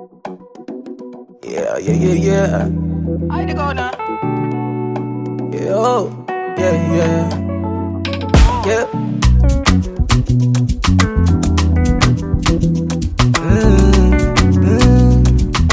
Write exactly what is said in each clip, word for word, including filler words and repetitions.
Yeah, yeah, yeah, yeah. I to go now. Yeah, oh, yeah, yeah. Yeah. Mm, mm,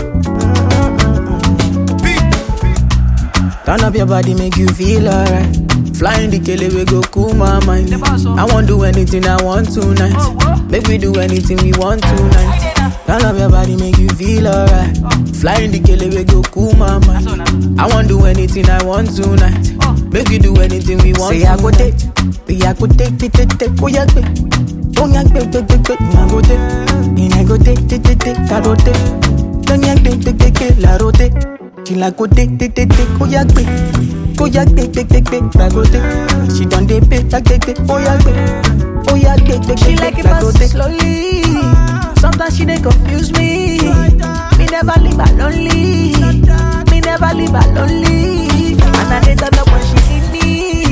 mm. Turn up your body, make you feel alright. Flying the kele, we go cool my mind. I won't do anything I want tonight. Make we do anything we want tonight. Turn up your body, make you feel alright. Flying the kele, we go cool my mind. I won't do anything I want tonight. Make we do anything we want. Say I go take, say I go take, take, take, take, oh yeah, take, oh yeah, take, take, take, take, I go take, and I go take, take, take, take, I go take, don't yeah, take, take, take, take, I go take, she like go take, take, take, take, oh yeah, take, oh yeah, take, take, take, take, I go take, she done dey pay, take, take, take, oh yeah, take, oh yeah, take, take, She take, like it I go fast take. slowly. Sometimes she dey confuse me. Me never leave her lonely. Me never leave her lonely. And I dey turn up when she need me.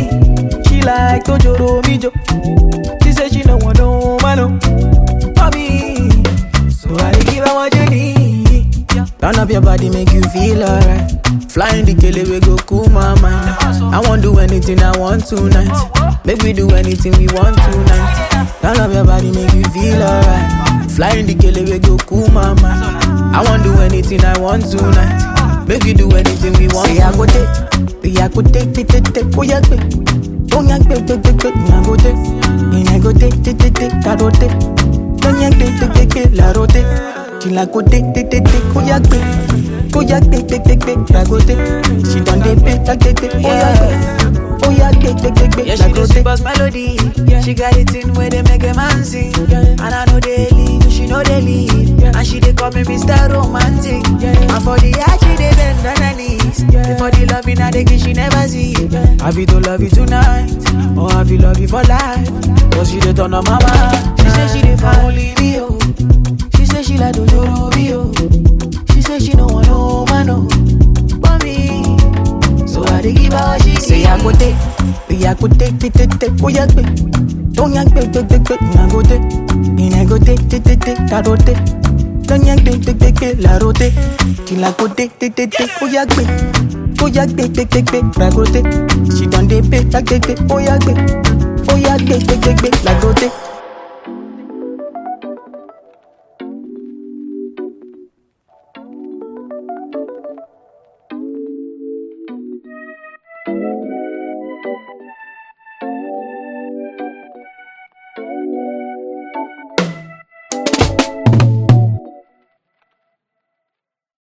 She like Tojoro Mijo. She say she no want no man no for me, so I dey give her what you need. Turn up your body, make you feel alright. Flying the kele, we go cool my mind. I won't do anything I want tonight. Make we do anything we want tonight. Turn up your body, make you feel alright. Flying the kele, we go cool my mind. I won't do anything I want tonight. Make we do anything we want. Say I go take, say I go take, take, take, take, oh yeah, take, oh yeah, take, take, take, take, I go take, and I go take, take, take, take, I go take, don't yeah, take, take, take, take, I go take. She like go take, take, take, take, oh yeah, take, oh yeah, take, take, take, take, I go take. She done dey pay, take, take, take, oh yeah, take, oh yeah, take, take, take, Yeah, take, I she go the take. super melody. She got it in where they make a man sing. And I know they leave, she know they leave. And she they call me Mister Romantic. And for the art, she they bend on her knees. For the love in her, they give she never see. Have you to love you tonight, or have you love you for life? Cause she dey turn on my mind. She say she dey for only me, oh. She say she like Dojoro me, oh. She say she no want no man, no. But me, so I dey give her what she Say I go take, say I go take, take, take, take, oh yeah, take, don't yeah, take, take, take, take, I go take, and I go take, take, take, take, I go take, don't yeah, take, take, take, take, I go take, till I go take, take, take, take, oh yeah, take, oh yeah, take, take, take, take, I go take, she done dey pay, take, take, take, oh yeah, take, oh yeah, take, take, take, take, I go take.